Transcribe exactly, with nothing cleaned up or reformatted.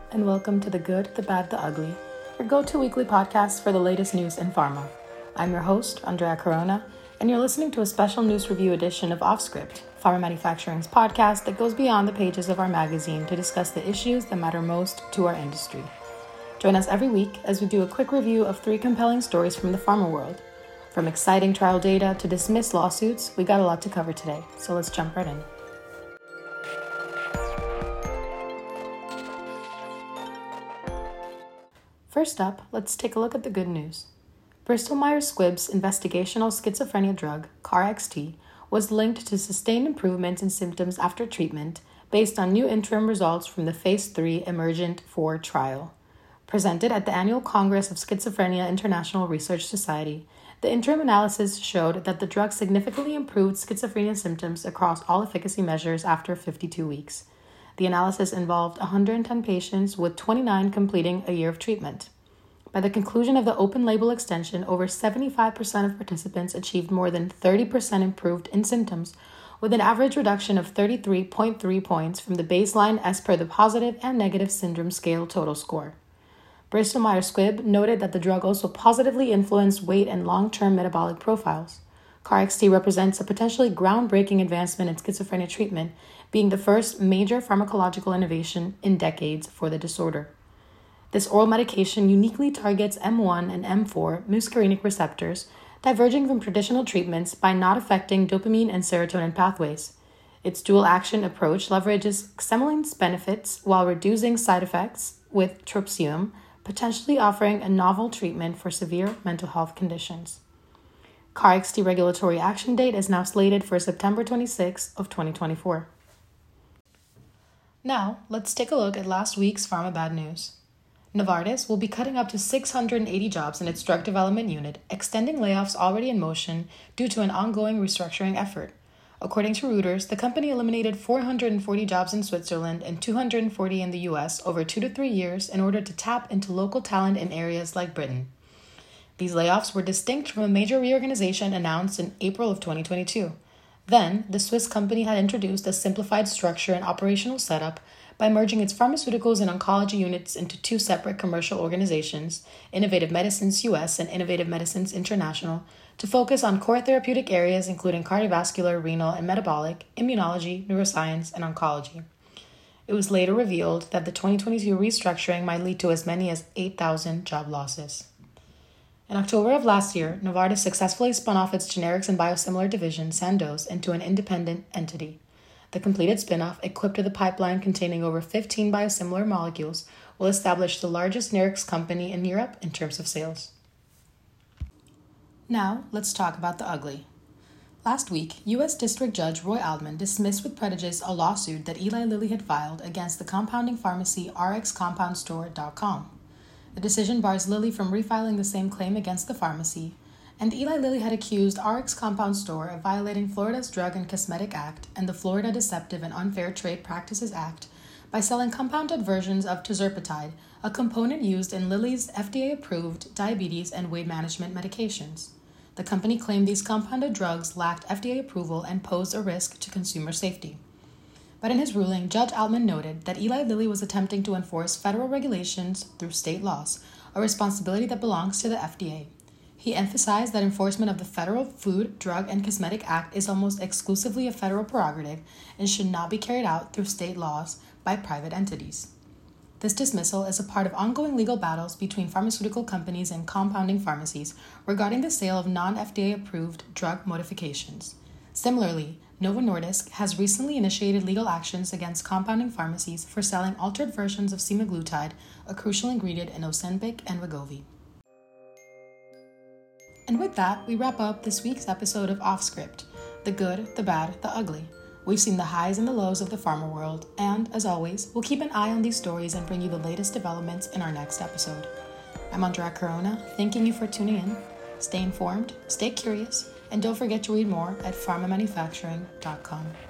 and welcome to The Good, the Bad, the Ugly, your go-to weekly podcast for the latest news in pharma. I'm your host, Andrea Corona, and you're listening to a special news review edition of Offscript, Pharma Manufacturing's podcast that goes beyond the pages of our magazine to discuss the issues that matter most to our industry. Join us every week as we do a quick review of three compelling stories from the pharma world. From exciting trial data to dismissed lawsuits, we got a lot to cover today, so let's jump right in. First up, let's take a look at the good news. Bristol Myers Squibb's investigational schizophrenia drug, C A R X T, was linked to sustained improvements in symptoms after treatment based on new interim results from the Phase three Emergent four trial. Presented at the Annual Congress of Schizophrenia International Research Society, the interim analysis showed that the drug significantly improved schizophrenia symptoms across all efficacy measures after fifty-two weeks. The analysis involved one hundred ten patients, with twenty-nine completing a year of treatment. By the conclusion of the open-label extension, over seventy-five percent of participants achieved more than thirty percent improved in symptoms, with an average reduction of thirty-three point three points from the baseline as per the Positive and Negative Syndrome Scale total score. Bristol Myers Squibb noted that the drug also positively influenced weight and long-term metabolic profiles. C A R X T represents a potentially groundbreaking advancement in schizophrenia treatment, being the first major pharmacological innovation in decades for the disorder. This oral medication uniquely targets M one and M four muscarinic receptors, diverging from traditional treatments by not affecting dopamine and serotonin pathways. Its dual-action approach leverages xemoline's benefits while reducing side effects with trospium, potentially offering a novel treatment for severe mental health conditions. C A R X T regulatory action date is now slated for September twenty-sixth of twenty twenty-four. Now, let's take a look at last week's pharma bad news. Novartis will be cutting up to six hundred eighty jobs in its drug development unit, extending layoffs already in motion due to an ongoing restructuring effort. According to Reuters, the company eliminated four hundred forty jobs in Switzerland and two hundred forty in the U S over two to three years in order to tap into local talent in areas like Britain. These layoffs were distinct from a major reorganization announced in April of twenty twenty-two. Then, the Swiss company had introduced a simplified structure and operational setup by merging its pharmaceuticals and oncology units into two separate commercial organizations, Innovative Medicines U S and Innovative Medicines International, to focus on core therapeutic areas including cardiovascular, renal, and metabolic, immunology, neuroscience, and oncology. It was later revealed that the twenty twenty-two restructuring might lead to as many as eight thousand job losses. In October of last year, Novartis successfully spun off its generics and biosimilar division, Sandoz, into an independent entity. The completed spin-off, equipped with a pipeline containing over fifteen biosimilar molecules, will establish the largest generics company in Europe in terms of sales. Now, let's talk about the ugly. Last week, U S District Judge Roy Altman dismissed with prejudice a lawsuit that Eli Lilly had filed against the compounding pharmacy R X Compound Store dot com. The decision bars Lilly from refiling the same claim against the pharmacy, and Eli Lilly had accused R X Compound Store of violating Florida's Drug and Cosmetic Act and the Florida Deceptive and Unfair Trade Practices Act by selling compounded versions of tirzepatide, a component used in Lilly's F D A-approved diabetes and weight management medications. The company claimed these compounded drugs lacked F D A approval and posed a risk to consumer safety. But in his ruling, Judge Altman noted that Eli Lilly was attempting to enforce federal regulations through state laws, a responsibility that belongs to the F D A. He emphasized that enforcement of the Federal Food, Drug, and Cosmetic Act is almost exclusively a federal prerogative and should not be carried out through state laws by private entities. This dismissal is a part of ongoing legal battles between pharmaceutical companies and compounding pharmacies regarding the sale of non-F D A-approved drug modifications. Similarly, Novo Nordisk has recently initiated legal actions against compounding pharmacies for selling altered versions of semaglutide, a crucial ingredient in Ozempic and Wegovy. And with that, we wrap up this week's episode of Offscript, the good, the bad, the ugly. We've seen the highs and the lows of the pharma world, and, as always, we'll keep an eye on these stories and bring you the latest developments in our next episode. I'm Andrea Corona, thanking you for tuning in. Stay informed, stay curious, and don't forget to read more at pharma manufacturing dot com.